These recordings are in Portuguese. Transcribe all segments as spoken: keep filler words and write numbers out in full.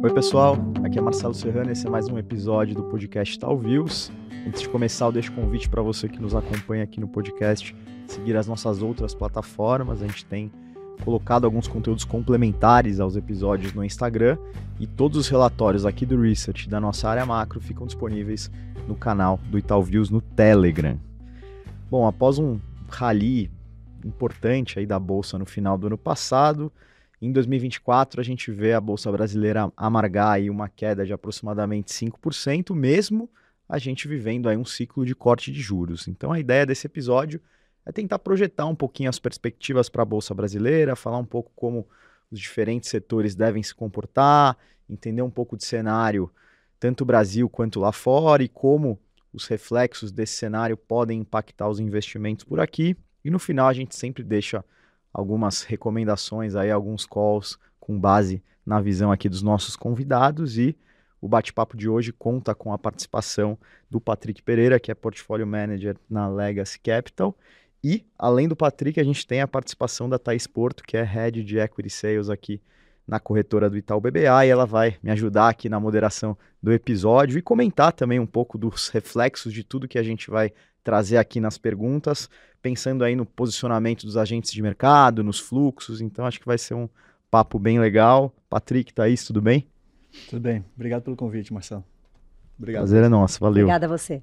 Oi pessoal, aqui é Marcelo Serrano, esse é mais um episódio do podcast Tal Views. Antes de começar, eu deixo o convite para você que nos acompanha aqui no podcast, seguir as nossas outras plataformas. A gente tem colocado alguns conteúdos complementares aos episódios no Instagram e todos os relatórios aqui do Research da nossa área macro ficam disponíveis no canal do Itaú Views no Telegram. Bom, após um rally importante aí da Bolsa no final do ano passado, em dois mil e vinte e quatro, a gente vê a Bolsa Brasileira amargar aí uma queda de aproximadamente cinco por cento, mesmo a gente vivendo aí um ciclo de corte de juros. Então a ideia desse episódio é tentar projetar um pouquinho as perspectivas para a Bolsa Brasileira, falar um pouco como os diferentes setores devem se comportar, entender um pouco de cenário, tanto Brasil quanto lá fora, e como os reflexos desse cenário podem impactar os investimentos por aqui. E no final a gente sempre deixa algumas recomendações, aí, alguns calls com base na visão aqui dos nossos convidados, e o bate-papo de hoje conta com a participação do Patrick Pereira, que é Portfolio Manager na Legacy Capital, e além do Patrick a gente tem a participação da Thaís Porto, que é Head de Equity Sales aqui na corretora do Itaú B B A, e ela vai me ajudar aqui na moderação do episódio e comentar também um pouco dos reflexos de tudo que a gente vai trazer aqui nas perguntas, pensando aí no posicionamento dos agentes de mercado, nos fluxos. Então acho que vai ser um papo bem legal. Patrick, Thaís, tudo bem? Tudo bem. Obrigado pelo convite, Marcelo. Obrigado. Prazer é nosso, valeu. Obrigada a você.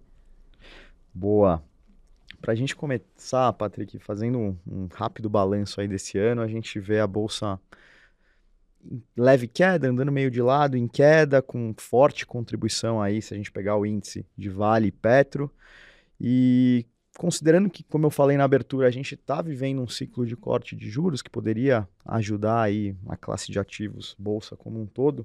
Boa. Para a gente começar, Patrick, fazendo um, um rápido balanço aí desse ano, a gente vê a Bolsa em leve queda, andando meio de lado, em queda, com forte contribuição aí, se a gente pegar o índice de Vale e Petro. E considerando que, como eu falei na abertura, a gente está vivendo um ciclo de corte de juros que poderia ajudar aí a classe de ativos, bolsa como um todo,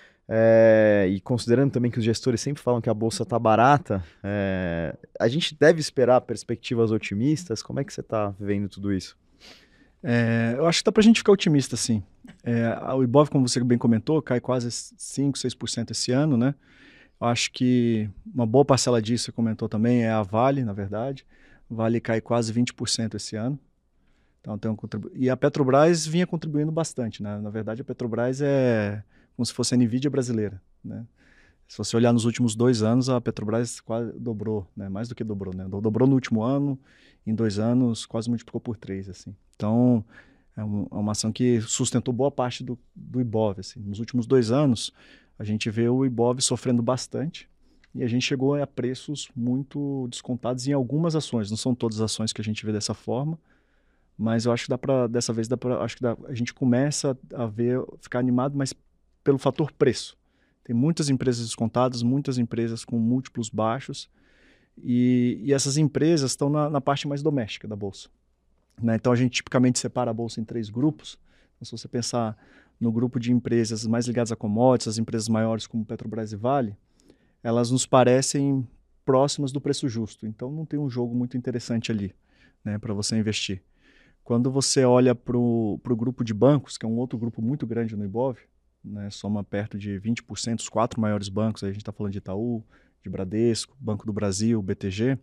é, e considerando também que os gestores sempre falam que a bolsa está barata, é, a gente deve esperar perspectivas otimistas? Como é que você está vendo tudo isso? É, eu acho que dá para a gente ficar otimista, sim. É, o Ibov, como você bem comentou, cai quase cinco, seis por cento esse ano, né? Eu acho que uma boa parcela disso, você comentou também, é a Vale, na verdade. Vale cai quase vinte por cento esse ano. Então, tem um contribu... E a Petrobras vinha contribuindo bastante, né? Na verdade, a Petrobras é como se fosse a Nvidia brasileira, né? Se você olhar nos últimos dois anos, a Petrobras quase dobrou, né? Mais do que dobrou, né? Dobrou no último ano, em dois anos quase multiplicou por três, assim. Então, é, um, é uma ação que sustentou boa parte do, do Ibov, assim. Nos últimos dois anos, a gente vê o Ibov sofrendo bastante e a gente chegou a preços muito descontados em algumas ações. Não são todas as ações que a gente vê dessa forma, mas eu acho que dá para, dessa vez, dá pra, acho que dá, a gente começa a ver, ficar animado, mas pelo fator preço. Tem muitas empresas descontadas, muitas empresas com múltiplos baixos, e, e essas empresas estão na, na parte mais doméstica da Bolsa, né? Então a gente tipicamente separa a Bolsa em três grupos. Então, se você pensar no grupo de empresas mais ligadas a commodities, as empresas maiores como Petrobras e Vale, elas nos parecem próximas do preço justo. Então não tem um jogo muito interessante ali, né, para você investir. Quando você olha para o grupo de bancos, que é um outro grupo muito grande no Ibov, né, soma perto de vinte por cento, os quatro maiores bancos, aí a gente está falando de Itaú, de Bradesco, Banco do Brasil, B T G,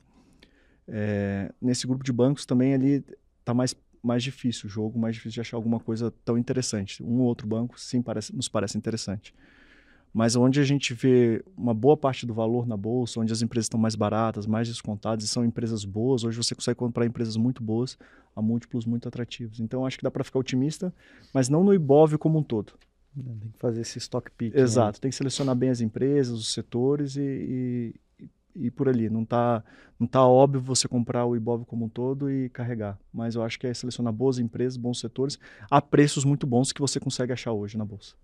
é, nesse grupo de bancos também ali está mais mais difícil o jogo, mais difícil de achar alguma coisa tão interessante. Um ou outro banco, sim, parece, nos parece interessante. Mas onde a gente vê uma boa parte do valor na bolsa, onde as empresas estão mais baratas, mais descontadas, e são empresas boas, hoje você consegue comprar empresas muito boas a múltiplos muito atrativos. Então, acho que dá para ficar otimista, mas não no Ibov como um todo. Tem que fazer esse stock pick. Exato, né? Tem que selecionar bem as empresas, os setores e... e e por ali, não está não tá óbvio você comprar o Ibov como um todo e carregar, mas eu acho que é selecionar boas empresas, bons setores, a preços muito bons que você consegue achar hoje na Bolsa.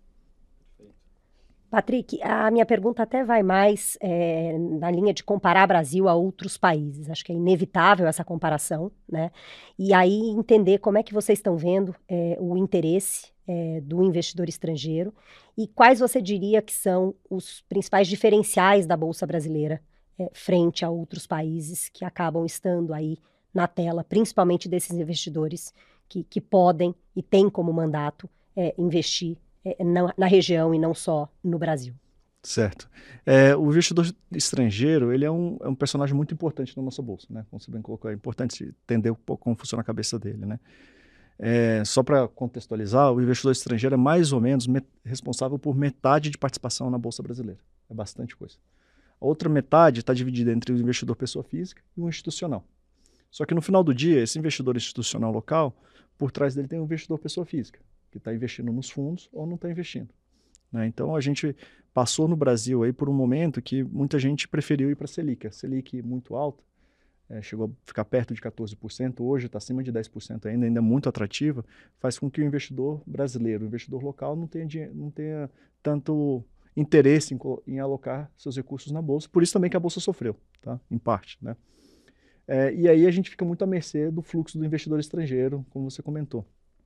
Patrick, a minha pergunta até vai mais é, na linha de comparar Brasil a outros países. Acho que é inevitável essa comparação, né? E aí entender como é que vocês estão vendo é, o interesse é, do investidor estrangeiro e quais você diria que são os principais diferenciais da Bolsa Brasileira é, frente a outros países que acabam estando aí na tela, principalmente desses investidores que, que podem e têm como mandato é, investir Na, na região e não só no Brasil. Certo. É, o investidor estrangeiro, ele é um, é um personagem muito importante na nossa bolsa, né? Como você bem colocou, é importante entender um pouco como funciona a cabeça dele, né? É, só para contextualizar, o investidor estrangeiro é mais ou menos met- responsável por metade de participação na Bolsa Brasileira. É bastante coisa. A outra metade está dividida entre o investidor pessoa física e o institucional. Só que no final do dia, esse investidor institucional local, por trás dele tem um investidor pessoa física, que está investindo nos fundos ou não está investindo. Né? Então a gente passou no Brasil aí por um momento que muita gente preferiu ir para a Selic. A Selic muito alta, é, chegou a ficar perto de quatorze por cento, hoje está acima de dez por cento ainda, ainda muito atrativa, faz com que o investidor brasileiro, o investidor local, não tenha, não tenha tanto interesse em, em alocar seus recursos na Bolsa. Por isso também que a Bolsa sofreu, tá? Em parte. Né? É, e aí a gente fica muito à mercê do fluxo do investidor estrangeiro, como você comentou.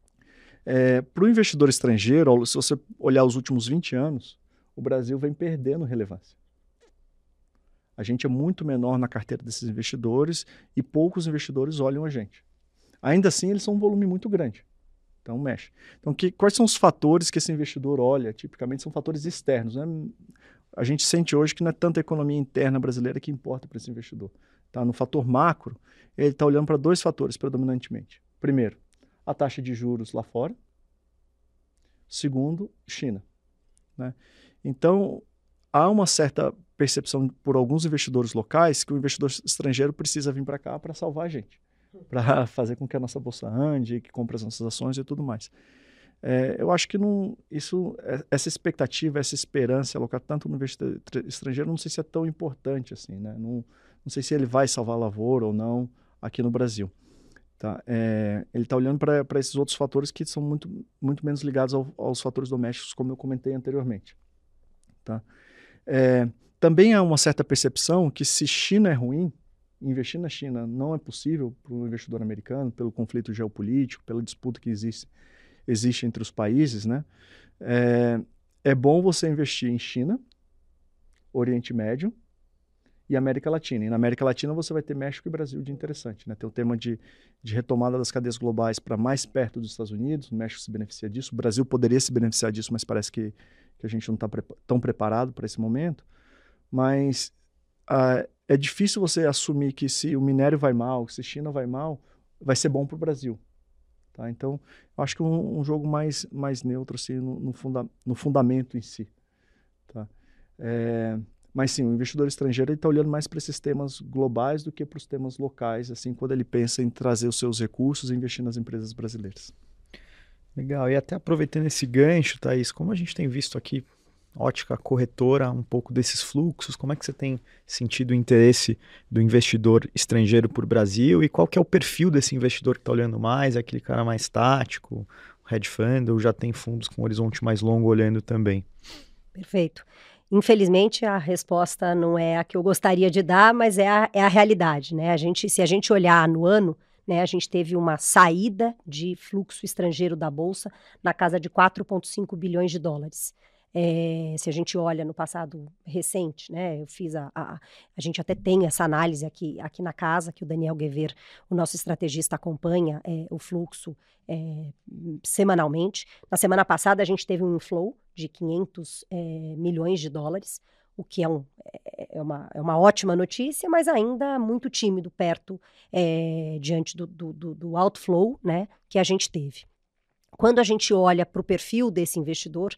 É, para o investidor estrangeiro, se você olhar os últimos vinte anos, o Brasil vem perdendo relevância. A gente é muito menor na carteira desses investidores e poucos investidores olham a gente. Ainda assim, eles são um volume muito grande. Então, mexe. Então, que, quais são os fatores que esse investidor olha? Tipicamente, são fatores externos. Né? A gente sente hoje que não é tanta economia interna brasileira que importa para esse investidor. Tá? No fator macro, ele está olhando para dois fatores predominantemente. Primeiro, a taxa de juros lá fora. Segundo, China. Né? Então, há uma certa percepção por alguns investidores locais que o investidor estrangeiro precisa vir para cá para salvar a gente, para fazer com que a nossa bolsa ande, que compre as nossas ações e tudo mais. É, eu acho que não, isso, essa expectativa, essa esperança, alocar tanto no investidor estrangeiro, não sei se é tão importante assim, né? Não, não sei se ele vai salvar a lavoura ou não aqui no Brasil. Tá? É, ele está olhando para esses outros fatores que são muito, muito menos ligados ao, aos fatores domésticos, como eu comentei anteriormente. Tá? É, também há uma certa percepção que se China é ruim, investir na China não é possível para o investidor americano, pelo conflito geopolítico, pela disputa que existe, existe entre os países. Né? É, é bom você investir em China, Oriente Médio e América Latina. E na América Latina você vai ter México e Brasil de interessante. Né? Tem o tema de, de retomada das cadeias globais para mais perto dos Estados Unidos, o México se beneficia disso, o Brasil poderia se beneficiar disso, mas parece que, que a gente não está pre- tão preparado para esse momento. Mas uh, é difícil você assumir que se o minério vai mal, se a China vai mal, vai ser bom para o Brasil. Tá? Então, eu acho que um, um jogo mais, mais neutro assim, no, no, funda no fundamento em si. Tá? É, mas sim, o investidor estrangeiro está olhando mais para esses temas globais do que para os temas locais, assim, quando ele pensa em trazer os seus recursos e investir nas empresas brasileiras. Legal, e até aproveitando esse gancho, Thaís, como a gente tem visto aqui, ótica corretora, um pouco desses fluxos, como é que você tem sentido o interesse do investidor estrangeiro por Brasil e qual que é o perfil desse investidor que está olhando mais, é aquele cara mais tático, hedge fund, ou já tem fundos com horizonte mais longo olhando também? Perfeito. Infelizmente, a resposta não é a que eu gostaria de dar, mas é a, é a realidade, né? A gente, se a gente olhar no ano, né, a gente teve uma saída de fluxo estrangeiro da Bolsa na casa de quatro vírgula cinco bilhões de dólares. É, se a gente olha no passado recente, né, eu fiz a, a, a gente até tem essa análise aqui, aqui na casa, que o Daniel Guever, o nosso estrategista, acompanha é, o fluxo é, semanalmente. Na semana passada a gente teve um inflow de quinhentos é, milhões de dólares, o que é, um, é, é, uma, é uma ótima notícia, mas ainda muito tímido perto é, diante do, do, do, do outflow, né, que a gente teve. Quando a gente olha para o perfil desse investidor,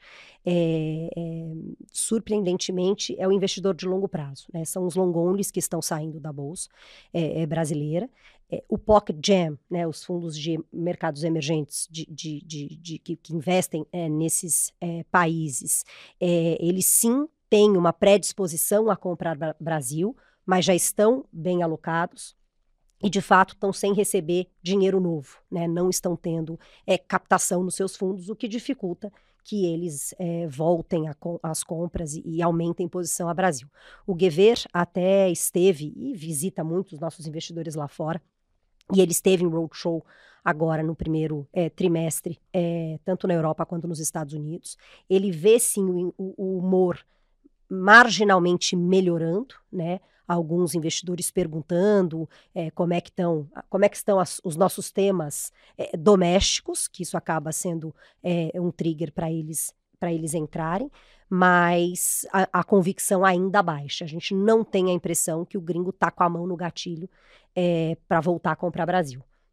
é, é, surpreendentemente, é o investidor de longo prazo. Né? São os long-onlys que estão saindo da Bolsa é, é brasileira. É, o Pocket Jam, né, os fundos de mercados emergentes de, de, de, de, que, que investem é, nesses é, países, é, eles sim têm uma predisposição a comprar Brasil, mas já estão bem alocados. E, de fato, estão sem receber dinheiro novo, né? Não estão tendo é, captação nos seus fundos, o que dificulta que eles é, voltem às compras e, e aumentem posição a Brasil. O Guever até esteve e visita muitos nossos investidores lá fora, e ele esteve em roadshow agora no primeiro é, trimestre, é, tanto na Europa quanto nos Estados Unidos. Ele vê, sim, o, o humor marginalmente melhorando, né? Alguns investidores perguntando é, como é que estão, como é que estão as, os nossos temas é, domésticos, que isso acaba sendo é, um trigger para eles, para eles entrarem, mas a, a convicção ainda baixa. A gente não tem a impressão que o gringo está com a mão no gatilho é, para voltar a comprar Brasil.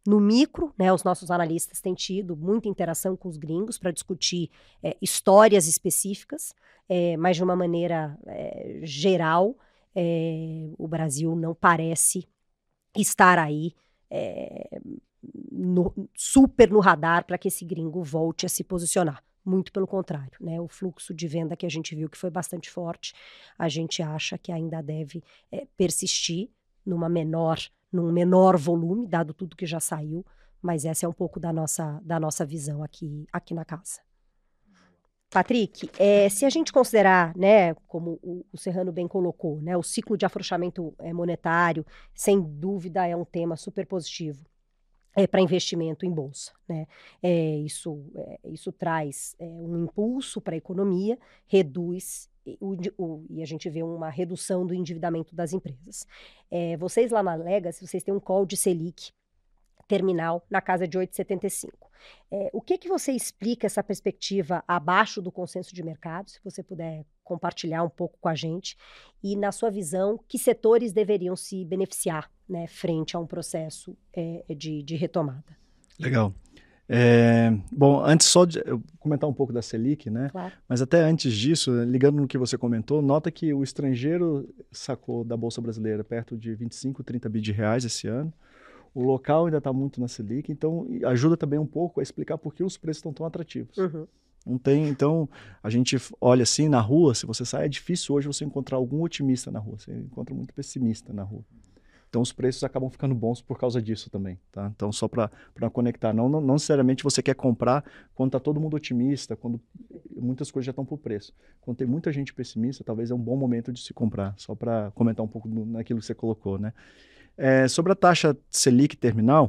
No micro, né, os nossos analistas têm tido muita interação com os gringos para discutir é, histórias específicas, é, mas de uma maneira é, geral, é, o Brasil não parece estar aí é, no, super no radar para que esse gringo volte a se posicionar. Muito pelo contrário, né? O fluxo de venda que a gente viu que foi bastante forte, a gente acha que ainda deve é, persistir numa menor num menor volume, dado tudo que já saiu, mas essa é um pouco da nossa, da nossa visão aqui, aqui na casa. Patrick, é, se a gente considerar, né, como o, o Serrano bem colocou, né, o ciclo de afrouxamento é, monetário, sem dúvida é um tema super positivo é, para investimento em bolsa. Né? É, isso, é, isso traz é, um impulso para a economia, reduz O, o, e a gente vê uma redução do endividamento das empresas. É, vocês lá na Legacy, vocês têm um call de Selic terminal na casa de oito vírgula setenta e cinco. É, o que que você explica essa perspectiva abaixo do consenso de mercado, se você puder compartilhar um pouco com a gente, e na sua visão, que setores deveriam se beneficiar, né, frente a um processo é, de, de retomada? Legal. É, bom, antes só de eu comentar um pouco da Selic, né? Claro. Mas até antes disso, ligando no que você comentou, nota que o estrangeiro sacou da Bolsa Brasileira perto de vinte e cinco, trinta bi de reais esse ano. O local ainda está muito na Selic, então ajuda também um pouco a explicar por que os preços estão tão atrativos. Uhum. Não tem, então, a gente olha assim na rua, se você sai, é difícil hoje você encontrar algum otimista na rua, você encontra muito pessimista na rua. Então, os preços acabam ficando bons por causa disso também, tá? Então, só para conectar, não, não, não necessariamente você quer comprar quando está todo mundo otimista, quando muitas coisas já estão por preço. Quando tem muita gente pessimista, talvez é um bom momento de se comprar, só para comentar um pouco do, naquilo que você colocou, né? É, sobre a taxa Selic terminal,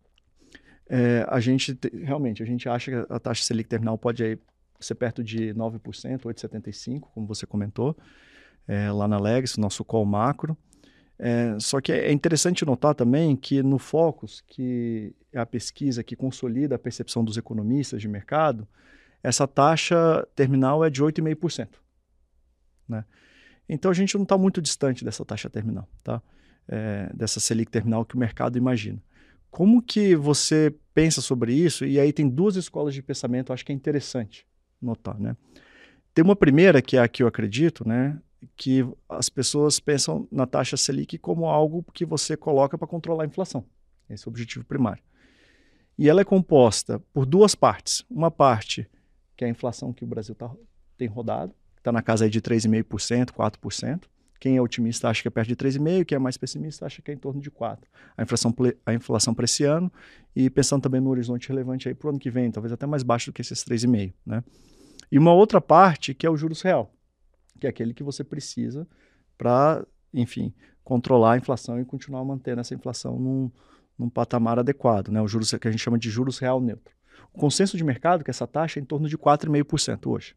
é, a gente, realmente, a gente acha que a taxa Selic terminal pode aí ser perto de nove por cento, oito vírgula setenta e cinco por cento, como você comentou, é, lá na Legacy, nosso call macro. É, só que é interessante notar também que no Focus, que é a pesquisa que consolida a percepção dos economistas de mercado, essa taxa terminal é de oito vírgula cinco por cento. Né? Então a gente não está muito distante dessa taxa terminal, tá? É, dessa Selic terminal que o mercado imagina. Como que você pensa sobre isso? E aí tem duas escolas de pensamento, acho que é interessante notar. Né? Tem uma primeira, que é a que eu acredito, né? Que as pessoas pensam na taxa Selic como algo que você coloca para controlar a inflação. Esse é o objetivo primário. E ela é composta por duas partes. Uma parte, que é a inflação que o Brasil tá, tem rodado, que está na casa aí de três vírgula cinco por cento, quatro por cento. Quem é otimista acha que é perto de três vírgula cinco por cento, quem é mais pessimista acha que é em torno de quatro por cento. A inflação, a inflação para esse ano, e pensando também no horizonte relevante para o ano que vem, talvez até mais baixo do que esses três vírgula cinco por cento. Né? E uma outra parte, que é o juros real, que é aquele que você precisa para, enfim, controlar a inflação e continuar mantendo essa inflação num, num patamar adequado, né? O juros que a gente chama de juros real neutro. O consenso de mercado é que essa taxa é em torno de quatro vírgula cinco por cento hoje.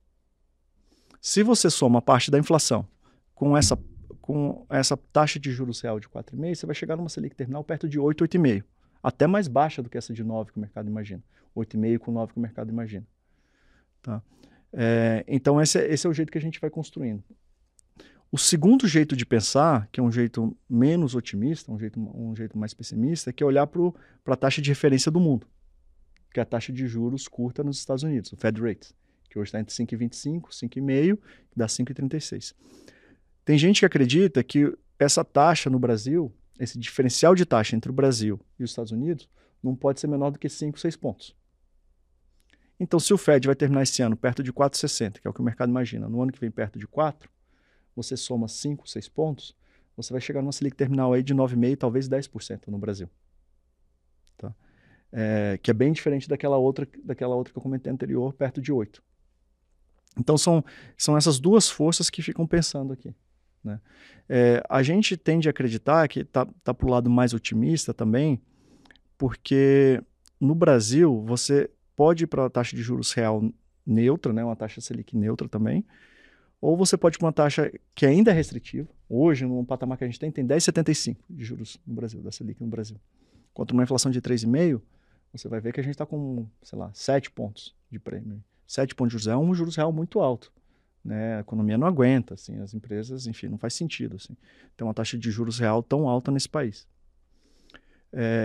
Se você soma a parte da inflação com essa, com essa taxa de juros real de quatro vírgula cinco por cento, você vai chegar numa Selic terminal perto de oito, oito vírgula cinco por cento. Até mais baixa do que essa de nove que o mercado imagina. oito vírgula cinco por cento com nove que o mercado imagina. Tá? É, então esse é, esse é o jeito que a gente vai construindo. O segundo jeito de pensar, que é um jeito menos otimista, um jeito, um jeito mais pessimista, é que é olhar para a taxa de referência do mundo, que é a taxa de juros curta nos Estados Unidos, o Fed Rate, que hoje está entre cinco vírgula vinte e cinco, cinco vírgula cinco, que dá cinco vírgula trinta e seis. Tem gente que acredita que essa taxa no Brasil, esse diferencial de taxa entre o Brasil e os Estados Unidos, não pode ser menor do que cinco, seis pontos. Então, se o Fed vai terminar esse ano perto de quatro vírgula sessenta, que é o que o mercado imagina, no ano que vem perto de quatro, você soma cinco, seis pontos, você vai chegar numa Selic terminal aí de nove vírgula cinco por cento, talvez dez por cento no Brasil. Tá? É, que é bem diferente daquela outra, daquela outra que eu comentei anterior, perto de oito. Então, são, são essas duas forças que ficam pensando aqui. Né? É, a gente tende a acreditar que está tá para o lado mais otimista também, porque no Brasil você pode ir para a taxa de juros real neutra, né, uma taxa Selic neutra também, ou você pode ir para uma taxa que ainda é restritiva. Hoje, no patamar que a gente tem, tem dez vírgula setenta e cinco de juros no Brasil, da Selic no Brasil. Contra uma inflação de três vírgula cinco por cento, você vai ver que a gente está com, sei lá, sete pontos de prêmio. sete pontos de juros é um juros real muito alto. Né? A economia não aguenta, assim, as empresas, enfim, não faz sentido assim, ter uma taxa de juros real tão alta nesse país. É,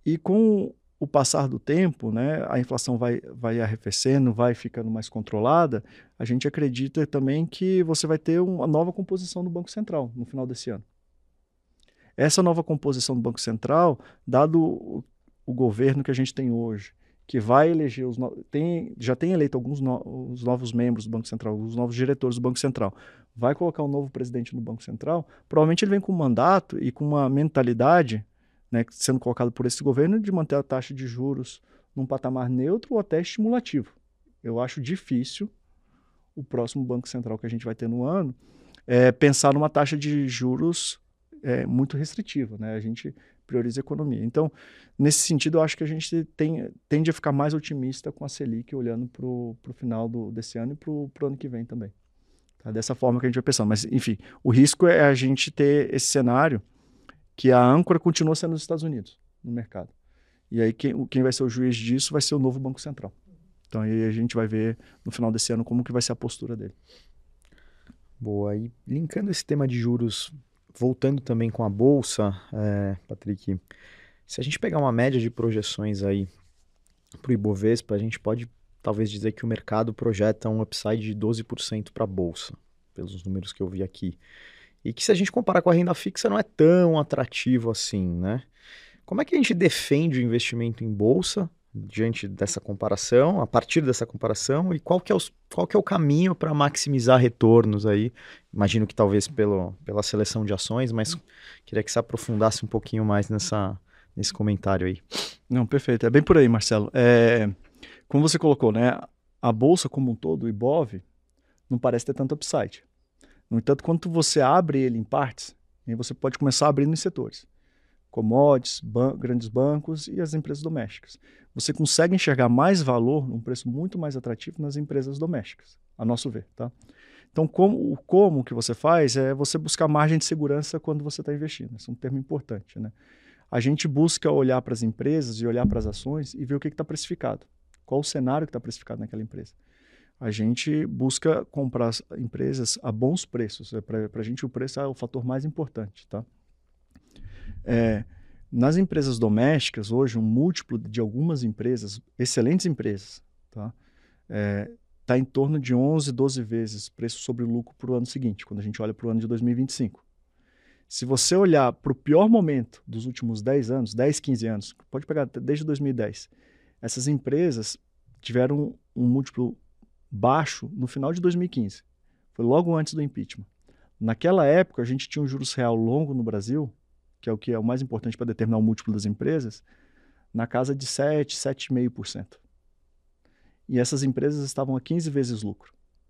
E com o passar do tempo, né, a inflação vai, vai arrefecendo, vai ficando mais controlada, a gente acredita também que você vai ter uma nova composição do Banco Central no final desse ano. Essa nova composição do Banco Central, dado o, o governo que a gente tem hoje, que vai eleger, os no... tem, já tem eleito alguns no... os novos membros do Banco Central, os novos diretores do Banco Central, vai colocar um novo presidente no Banco Central, provavelmente ele vem com um mandato e com uma mentalidade, né, sendo colocado por esse governo, de manter a taxa de juros num patamar neutro ou até estimulativo. Eu acho difícil o próximo Banco Central que a gente vai ter no ano é, pensar numa taxa de juros é, muito restritiva, né? A gente prioriza a economia. Então, nesse sentido, eu acho que a gente tem, tende a ficar mais otimista com a Selic olhando para o final do, desse ano e para o ano que vem também. Tá? Dessa forma que a gente vai pensando. Mas, enfim, o risco é a gente ter esse cenário que a âncora continua sendo os Estados Unidos no mercado. E aí quem, quem vai ser o juiz disso vai ser o novo Banco Central. Então aí a gente vai ver no final desse ano como que vai ser a postura dele. Boa, e linkando esse tema de juros, voltando também com a Bolsa, é, Patrick, se a gente pegar uma média de projeções aí para o Ibovespa, a gente pode talvez dizer que o mercado projeta um upside de doze por cento para a Bolsa, pelos números que eu vi aqui. E que se a gente comparar com a renda fixa não é tão atrativo assim, né? Como é que a gente defende o investimento em bolsa diante dessa comparação, a partir dessa comparação, e qual que é, os, qual que é o caminho para maximizar retornos aí? Imagino que talvez pelo, pela seleção de ações, mas queria que você aprofundasse um pouquinho mais nessa, nesse comentário aí. Não, perfeito. É bem por aí, Marcelo. É, como você colocou, né? A bolsa como um todo, o Ibov, não parece ter tanto upside. No entanto, quando você abre ele em partes, aí você pode começar abrindo em setores. Commodities, ban- grandes bancos e as empresas domésticas. Você consegue enxergar mais valor, num preço muito mais atrativo, nas empresas domésticas, a nosso ver. Tá? Então, como, o como que você faz é você buscar margem de segurança quando você está investindo. Esse é um termo importante. Né? A gente busca olhar para as empresas e olhar para as ações e ver o que está precificado. Qual o cenário que está precificado naquela empresa. A gente busca comprar empresas a bons preços. Para a gente, o preço é o fator mais importante. Tá? É, nas empresas domésticas, hoje, um múltiplo de algumas empresas, excelentes empresas, tá? É, está em torno de onze, doze vezes preço sobre lucro para o ano seguinte, quando a gente olha para o ano de dois mil e vinte e cinco. Se você olhar para o pior momento dos últimos dez anos, dez, quinze anos, pode pegar desde dois mil e dez, essas empresas tiveram um múltiplo baixo no final de dois mil e quinze. Foi logo antes do impeachment. Naquela época, a gente tinha um juros real longo no Brasil, que é o que é o mais importante para determinar o múltiplo das empresas, na casa de sete, sete vírgula cinco por cento. E essas empresas estavam a quinze vezes lucro.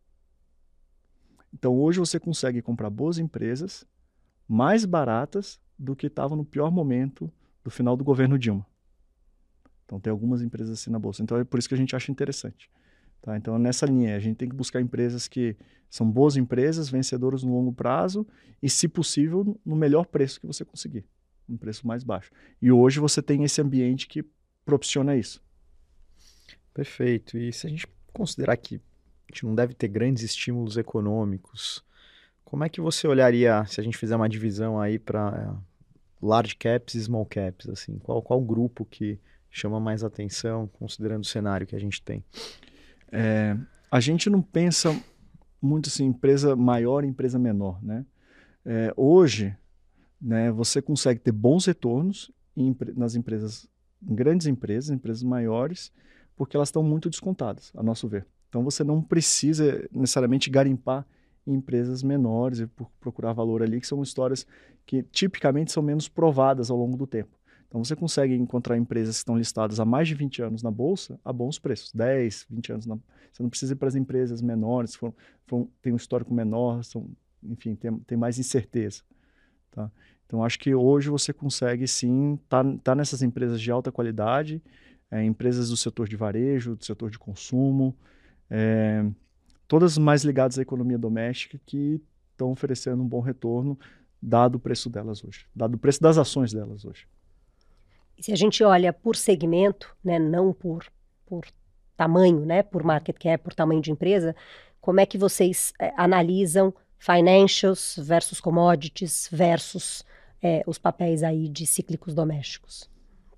Então, hoje você consegue comprar boas empresas mais baratas do que estavam no pior momento do final do governo Dilma. Então, tem algumas empresas assim na Bolsa. Então, é por isso que a gente acha interessante. Tá? Então, nessa linha, a gente tem que buscar empresas que são boas empresas, vencedoras no longo prazo e, se possível, no melhor preço que você conseguir, um preço mais baixo. E hoje você tem esse ambiente que propiciona isso. Perfeito. E se a gente considerar que a gente não deve ter grandes estímulos econômicos, como é que você olharia, se a gente fizer uma divisão aí para large caps e small caps, assim, qual, qual grupo que chama mais atenção, considerando o cenário que a gente tem? É, a gente não pensa muito assim, empresa maior e empresa menor, né? É, hoje, né, você consegue ter bons retornos em, nas empresas, em grandes empresas, empresas maiores, porque elas estão muito descontadas, a nosso ver. Então, você não precisa necessariamente garimpar em empresas menores e procurar valor ali, que são histórias que tipicamente são menos provadas ao longo do tempo. Então, você consegue encontrar empresas que estão listadas há mais de vinte anos na Bolsa a bons preços, dez, vinte anos. Na... Você não precisa ir para as empresas menores, foram, foram, tem um histórico menor, são, enfim, tem, tem mais incerteza. Tá? Então, acho que hoje você consegue, sim, estar tá, tá nessas empresas de alta qualidade, é, empresas do setor de varejo, do setor de consumo, é, todas mais ligadas à economia doméstica que estão oferecendo um bom retorno, dado o preço delas hoje, dado o preço das ações delas hoje. Se a gente olha por segmento, né, não por, por tamanho, né, por market cap, por tamanho de empresa, como é que vocês é, analisam financials versus commodities versus é, os papéis aí de cíclicos domésticos?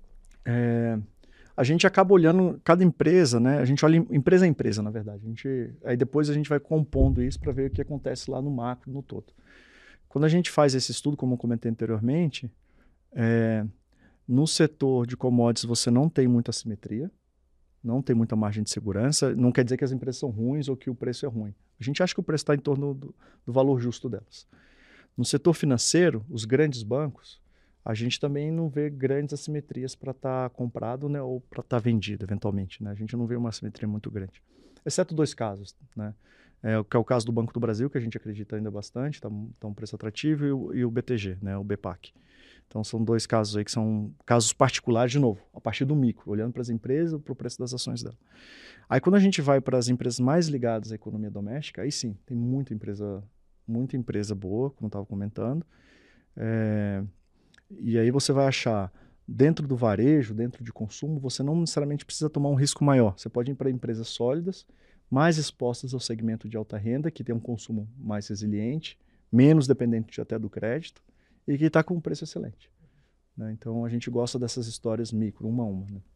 É, a gente acaba olhando cada empresa, né? A gente olha empresa a empresa, na verdade. A gente, aí depois a gente vai compondo isso para ver o que acontece lá no macro, no todo. Quando a gente faz esse estudo, como eu comentei anteriormente, é, no setor de commodities você não tem muita assimetria, não tem muita margem de segurança. Não quer dizer que as empresas são ruins ou que o preço é ruim. A gente acha que o preço está em torno do, do valor justo delas. No setor financeiro, os grandes bancos, a gente também não vê grandes assimetrias para estar tá comprado, né, ou para estar tá vendido, eventualmente. Né? A gente não vê uma assimetria muito grande. Exceto dois casos, né? É, que é o caso do Banco do Brasil, que a gente acredita ainda bastante, está tá um preço atrativo, e o, e o B T G, né, o B P A C. Então, são dois casos aí que são casos particulares, de novo, a partir do micro, olhando para as empresas, para o preço das ações dela. Aí, quando a gente vai para as empresas mais ligadas à economia doméstica, aí sim, tem muita empresa, muita empresa boa, como eu estava comentando. É, e aí você vai achar, dentro do varejo, dentro de consumo, você não necessariamente precisa tomar um risco maior. Você pode ir para empresas sólidas, mais expostas ao segmento de alta renda, que tem um consumo mais resiliente, menos dependente até do crédito, e que está com um preço excelente. Né? Então, a gente gosta dessas histórias micro, uma a uma. Né?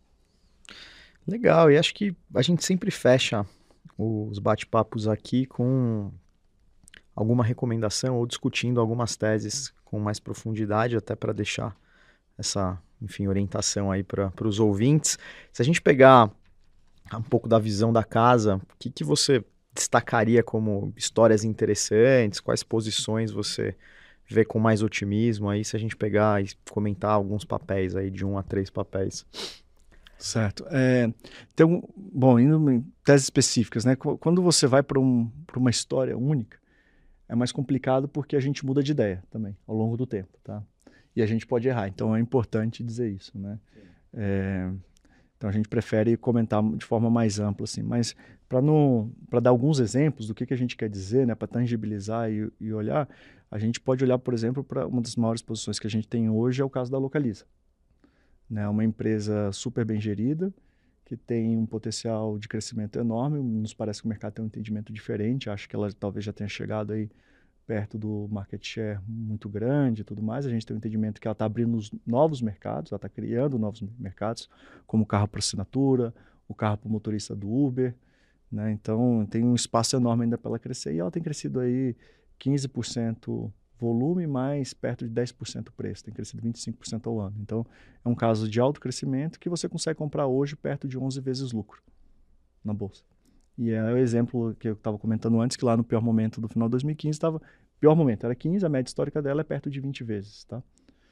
Legal, e acho que a gente sempre fecha os bate-papos aqui com alguma recomendação ou discutindo algumas teses com mais profundidade, até para deixar essa, enfim, orientação aí para os ouvintes. Se a gente pegar um pouco da visão da casa, o que, que você destacaria como histórias interessantes? Quais posições você vê com mais otimismo aí, se a gente pegar e comentar alguns papéis aí, de um a três papéis? Certo. É, tem um, bom, indo em teses específicas, né? Quando você vai para um, para uma história única, é mais complicado porque a gente muda de ideia também, ao longo do tempo, tá? E a gente pode errar, então é importante dizer isso, né? É, então a gente prefere comentar de forma mais ampla, assim, mas para não, para dar alguns exemplos do que, que a gente quer dizer, né? Para tangibilizar e, e olhar, a gente pode olhar, por exemplo, para uma das maiores posições que a gente tem hoje, é o caso da Localiza. Né, uma empresa super bem gerida, que tem um potencial de crescimento enorme. Nos parece que o mercado tem um entendimento diferente. Acho que ela talvez já tenha chegado aí perto do market share muito grande e tudo mais. A gente tem um entendimento que ela está abrindo os novos mercados, ela está criando novos mercados, como o carro por assinatura, o carro para o motorista do Uber. Né? Então, tem um espaço enorme ainda para ela crescer, e ela tem crescido aí quinze por cento volume, mais perto de dez por cento preço, tem crescido vinte e cinco por cento ao ano. Então, é um caso de alto crescimento que você consegue comprar hoje perto de onze vezes lucro na bolsa. E é o exemplo que eu estava comentando antes, que lá no pior momento do final de dois mil e quinze, estava, pior momento era quinze, a média histórica dela é perto de vinte vezes. Tá?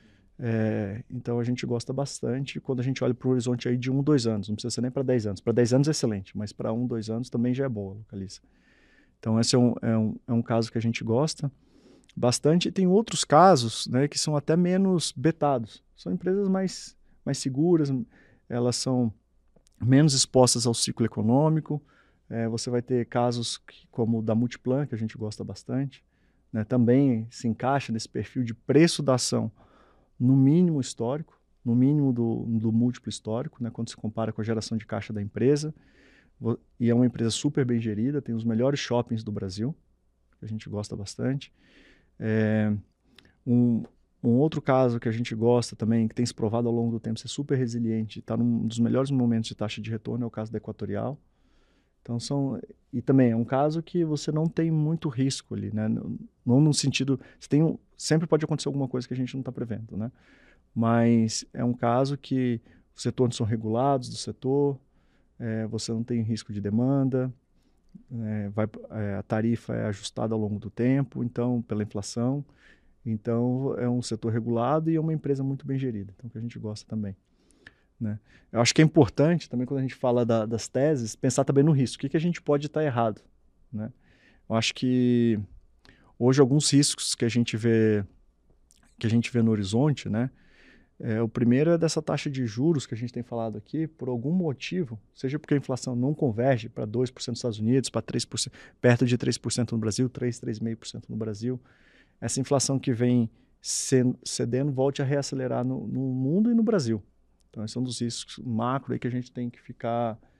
É, então, a gente gosta bastante quando a gente olha para o horizonte aí de um, dois anos, não precisa ser nem para dez anos. Para dez anos é excelente, mas para um, dois anos também já é boa a Localiza. Então, esse é um, é, um, é um caso que a gente gosta bastante. E tem outros casos, né, que são até menos betados. São empresas mais, mais seguras, elas são menos expostas ao ciclo econômico. É, você vai ter casos que, como o da Multiplan, que a gente gosta bastante, né, também se encaixa nesse perfil de preço da ação no mínimo histórico, no mínimo do, do múltiplo histórico, né, quando se compara com a geração de caixa da empresa. E é uma empresa super bem gerida, tem os melhores shoppings do Brasil, que a gente gosta bastante. É, um, um outro caso que a gente gosta também, que tem se provado ao longo do tempo ser super resiliente, está num dos melhores momentos de taxa de retorno, é o caso da Equatorial. Então são, e também é um caso que você não tem muito risco ali, né? Não no sentido, você tem um, sempre pode acontecer alguma coisa que a gente não está prevendo, né? Mas é um caso que os setores são regulados do setor, é, você não tem risco de demanda. É, vai, é, a tarifa é ajustada ao longo do tempo, então, pela inflação. Então, é um setor regulado e é uma empresa muito bem gerida, então que a gente gosta também. Né? Eu acho que é importante também, quando a gente fala da, das teses, pensar também no risco. O que, que a gente pode estar errado? Né? Eu acho que hoje alguns riscos que a gente vê, que a gente vê no horizonte, né? É, o primeiro é dessa taxa de juros que a gente tem falado aqui, por algum motivo, seja porque a inflação não converge para dois por cento nos Estados Unidos, para três por cento, perto de três por cento no Brasil, três, três vírgula cinco por cento no Brasil, essa inflação que vem cedendo volte a reacelerar no, no mundo e no Brasil. Então, esse é um dos riscos macro aí que a gente tem que ficar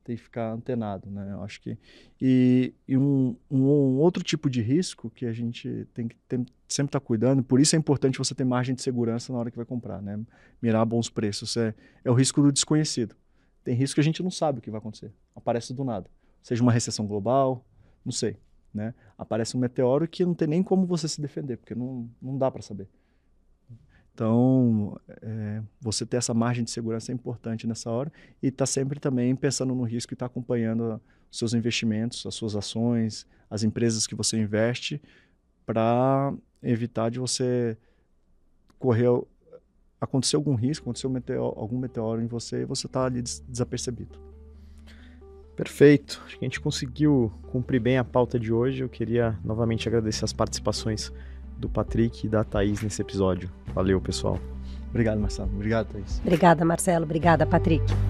tem que ficar antenado, né? Eu acho que e, e um, um, um outro tipo de risco que a gente tem que ter, sempre estar tá cuidando, por isso é importante você ter margem de segurança na hora que vai comprar, né? Mirar bons preços é, é o risco do desconhecido. Tem risco que a gente não sabe o que vai acontecer, aparece do nada, seja uma recessão global, não sei, né? Aparece um meteoro que não tem nem como você se defender, porque não, não dá para saber. Então, é, você ter essa margem de segurança é importante nessa hora e estar tá sempre também pensando no risco e estar tá acompanhando os seus investimentos, as suas ações, as empresas que você investe, para evitar de você correr, acontecer algum risco, acontecer um meteoro, algum meteoro em você e você está ali des desapercebido. Perfeito. Acho que a gente conseguiu cumprir bem a pauta de hoje. Eu queria novamente agradecer as participações do Patrick e da Thaís nesse episódio. Valeu, pessoal. Obrigado, Marcelo. Obrigado, Thaís. Obrigada, Marcelo. Obrigada, Patrick.